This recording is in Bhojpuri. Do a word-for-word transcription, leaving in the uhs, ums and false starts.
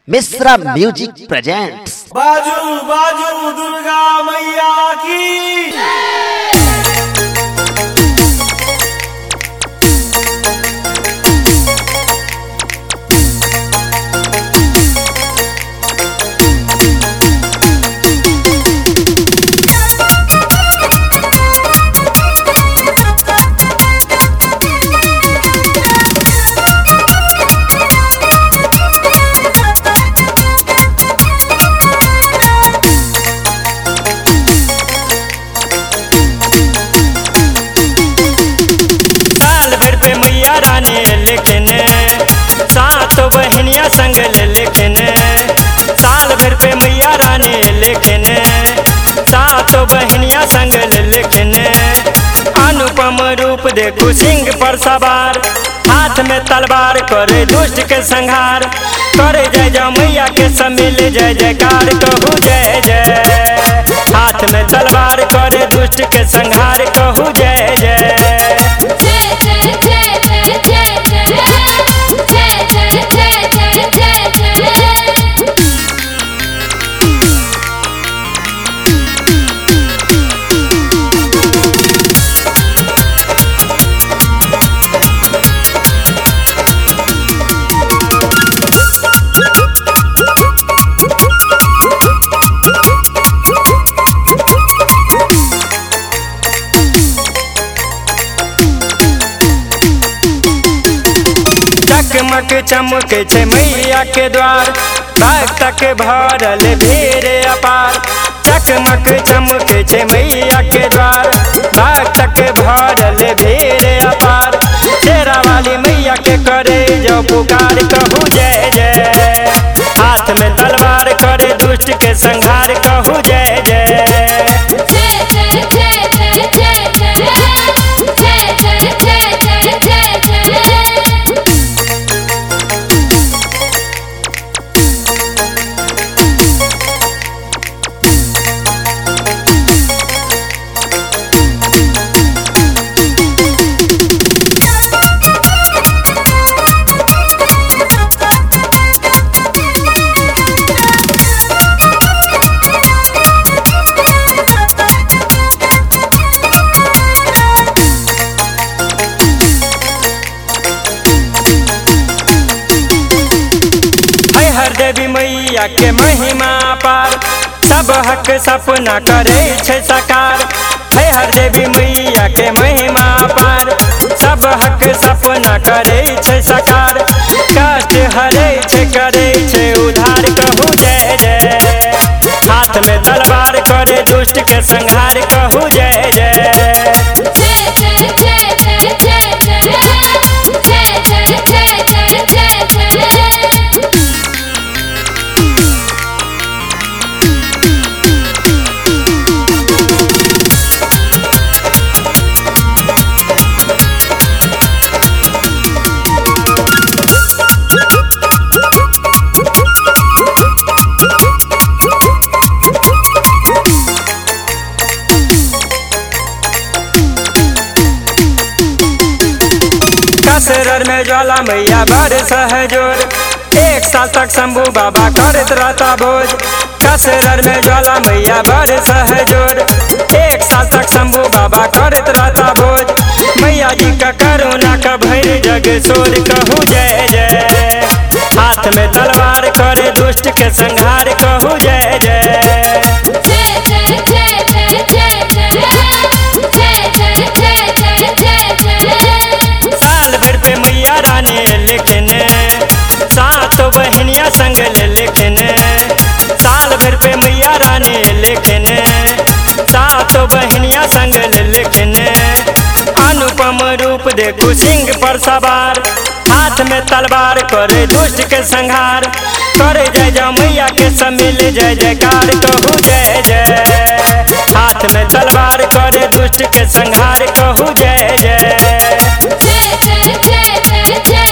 Mishra music presents. बाजू बाजू दुर्गा मैया की। लेकिन सातों बहनिया संग ले लेकिन साल भर पे मैया रानी लेकिन सातों बहनिया संग ले लेकिन अनुपम रूप देखो सिंह पर सवार, हाथ में तलवार करे दुष्ट के संहार। करे जय जय मैया के समिल जय जयकार कहू जय जय। हाथ में तलवार करे दुष्ट के संहार कहू जय जय। चमक चमक छे मैया के द्वार, भक्त के भरल भीड़ अपार। चकमक चमक छे मैया के द्वार, भक्त के भरल भीड़ अपार। शेरा वाली मैया के करे जो पुकार कहू जय जय। हाथ में तलवार करे दुष्ट के संहार कहू जय जय। देवी मैया के महिमा पार, सब हक सपना करे छे साकार। है हर देवी मैया के महिमा पार, सब हक सपना करे छे साकार। कष्ट हरे छे करे छे उधार कहू जय जय। हाथ में तलवार करे दुष्ट के संहार कहू जय जय। कसरर में ज्वाला मैया बड़ सहजोर, एक साल तक शंभू बाबा करत रहता भोज। कसरर में ज्वाला मैया बड़ सहजोर, एक साल तक शंभू बाबा करत रहता भोज। मैया जी का करुणा का भैर जग सोर कहू जय जय। हाथ में तलवार करे दुष्ट के संहार कहू जय जय। लेकिन सातों बहनिया संग ले लेकिन साल भर पे मैया रानी लेकिन सातों बहनिया संग ले लेकिन अनुपम रूप देखो सिंह पर सवार, हाथ में तलवार करे दुष्ट के संहार। करे जय जय मैया के समिल जय जयकार कहू जय जय। हाथ में तलवार करे दुष्ट के संहार कहू जय जय।